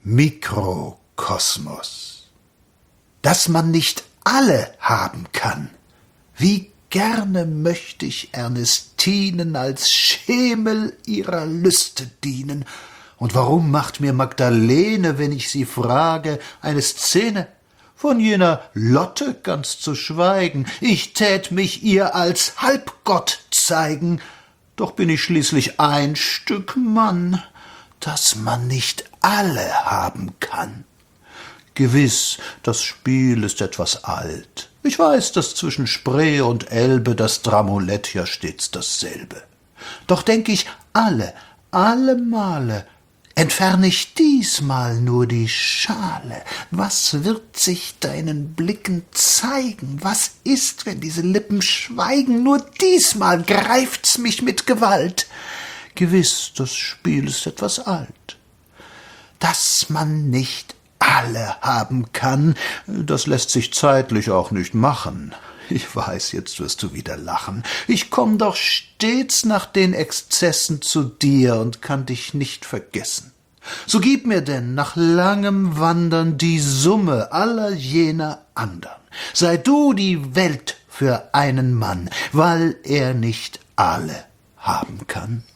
Mikrokosmos. Dass man nicht alle haben kann. Wie gerne möchte ich Ernestinen als Schemel ihrer Lüste dienen. Und warum macht mir Magdalene, wenn ich sie frage, eine Szene? Von jener Lotte ganz zu schweigen. Ich tät mich ihr als Halbgott zeigen. Doch bin ich schließlich ein Stück Mann, dass man nicht alle haben kann. Gewiß, das Spiel ist etwas alt. Ich weiß, dass zwischen Spree und Elbe das Dramulett ja stets dasselbe. Doch denk ich, alle Male entferne ich diesmal nur die Schale. Was wird sich deinen Blicken zeigen? Was ist, wenn diese Lippen schweigen? Nur diesmal greift's mich mit Gewalt. Gewiss, das Spiel ist etwas alt. Dass man nicht alle haben kann, das lässt sich zeitlich auch nicht machen. Ich weiß, jetzt wirst du wieder lachen. Ich komm doch stets nach den Exzessen zu dir und kann dich nicht vergessen. So gib mir denn nach langem Wandern die Summe aller jener andern. Sei du die Welt für einen Mann, weil er nicht alle haben kann.